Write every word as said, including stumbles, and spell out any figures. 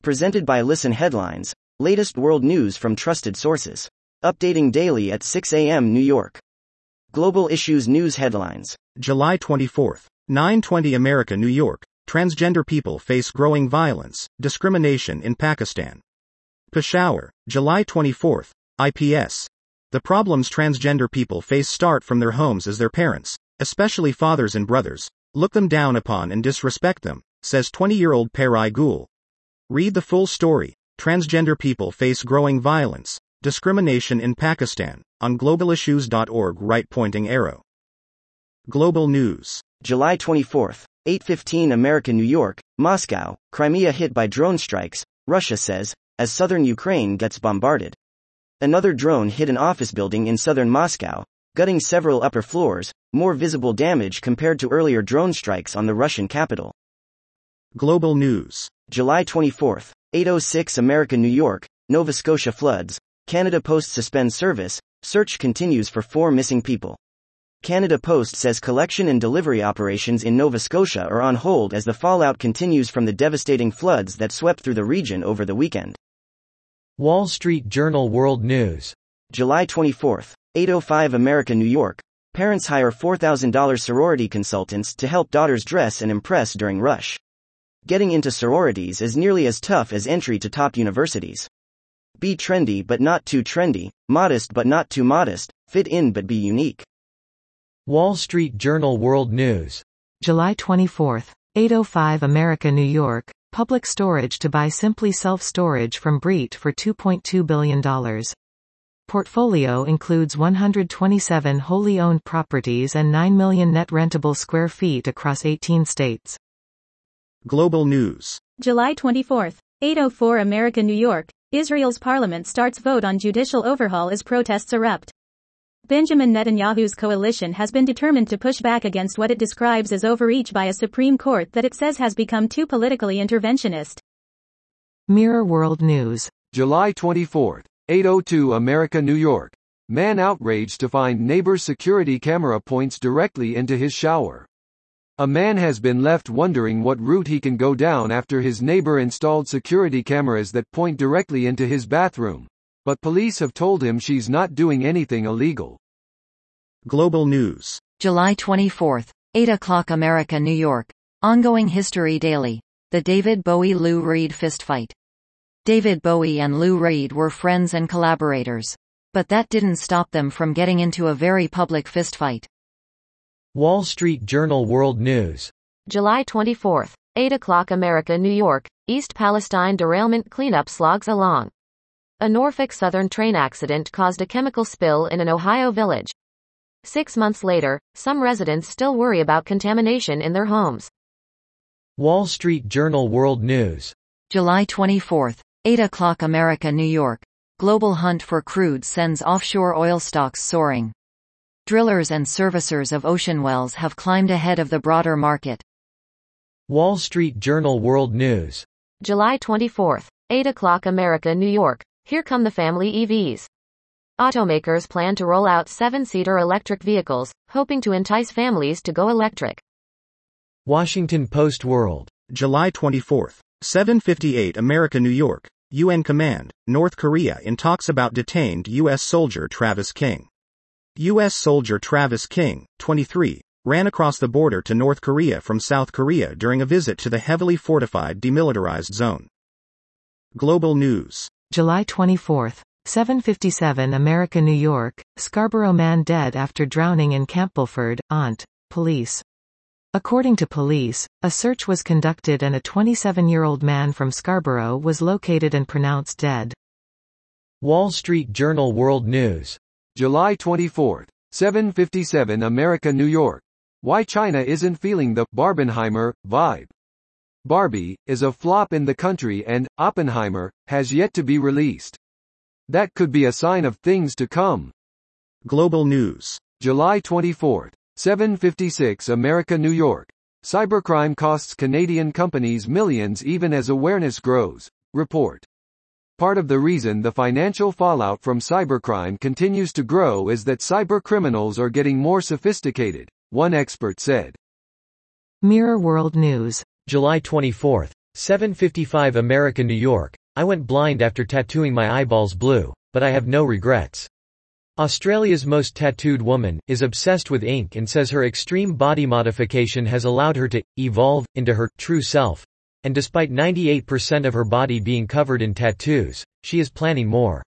Presented by Listen Headlines, latest world news from trusted sources. Updating daily at six a m New York. Global Issues News Headlines. July twenty-fourth, nine twenty America, New York. Transgender people face growing violence, discrimination in Pakistan. Peshawar, July twenty-fourth, I P S. The problems transgender people face start from their homes as their parents, especially fathers and brothers, look them down upon and disrespect them, says twenty-year-old Perai Gul. Read the full story. Transgender people face growing violence, discrimination in Pakistan, on global issues dot org. Right pointing arrow. Global News. July twenty-fourth, eight fifteen America, New York, Moscow, Crimea hit by drone strikes, Russia says, as southern Ukraine gets bombarded. Another drone hit an office building in southern Moscow, gutting several upper floors, more visible damage compared to earlier drone strikes on the Russian capital. Global News. July twenty-fourth, eight oh six America, New York, Nova Scotia floods, Canada Post suspends service, search continues for four missing people. Canada Post says collection and delivery operations in Nova Scotia are on hold as the fallout continues from the devastating floods that swept through the region over the weekend. Wall Street Journal World News. July twenty-fourth, eight oh five America, New York, parents hire four thousand dollars sorority consultants to help daughters dress and impress during rush. Getting into sororities is nearly as tough as entry to top universities. Be trendy but not too trendy, modest but not too modest, fit in but be unique. Wall Street Journal World News. July twenty-fourth, eight oh five America, New York, Public Storage to buy Simply Self-Storage from Breet for two point two billion dollars. Portfolio includes one hundred twenty-seven wholly owned properties and nine million net rentable square feet across eighteen states. Global News. July twenty-fourth, eight oh four America, New York, Israel's parliament starts vote on judicial overhaul as protests erupt. Benjamin Netanyahu's coalition has been determined to push back against what it describes as overreach by a Supreme Court that it says has become too politically interventionist. Mirror World News. July twenty-fourth, eight oh two America, New York. Man outraged to find neighbor's security camera points directly into his shower. A man has been left wondering what route he can go down after his neighbor installed security cameras that point directly into his bathroom. But police have told him she's not doing anything illegal. Global News. July twenty-fourth, eight o'clock America, New York. Ongoing History Daily. The David Bowie-Lou Reed fistfight. David Bowie and Lou Reed were friends and collaborators. But that didn't stop them from getting into a very public fistfight. Wall Street Journal World News. July twenty-fourth, eight o'clock America, New York, East Palestine derailment cleanup slogs along. A Norfolk Southern train accident caused a chemical spill in an Ohio village. Six months later, some residents still worry about contamination in their homes. Wall Street Journal World News. July twenty-fourth, eight o'clock America, New York. Global hunt for crude sends offshore oil stocks soaring. Drillers and servicers of ocean wells have climbed ahead of the broader market. Wall Street Journal World News. July twenty-fourth, eight o'clock America, New York. Here come the family E Vs. Automakers plan to roll out seven-seater electric vehicles, hoping to entice families to go electric. Washington Post World. July twenty-fourth, seven fifty-eight America, New York. U N Command, North Korea in talks about detained U S soldier Travis King. U S soldier Travis King, twenty-three, ran across the border to North Korea from South Korea during a visit to the heavily fortified demilitarized zone. Global News. July twenty-fourth, seven fifty-seven America, New York, Scarborough man dead after drowning in Campbellford, Ont, police. According to police, a search was conducted and a twenty-seven-year-old man from Scarborough was located and pronounced dead. Wall Street Journal World News. July twenty-fourth, seven fifty-seven America, New York. Why China isn't feeling the Barbenheimer vibe. Barbie is a flop in the country and Oppenheimer has yet to be released. That could be a sign of things to come. Global News. July twenty-fourth, seven fifty-six America, New York. Cybercrime costs Canadian companies millions even as awareness grows. Report. Part of the reason the financial fallout from cybercrime continues to grow is that cybercriminals are getting more sophisticated, one expert said. Mirror World News. July twenty-fourth, seven fifty-five America, New York. I went blind after tattooing my eyeballs blue, but I have no regrets. Australia's most tattooed woman is obsessed with ink and says her extreme body modification has allowed her to evolve into her true self. And despite ninety-eight percent of her body being covered in tattoos, she is planning more.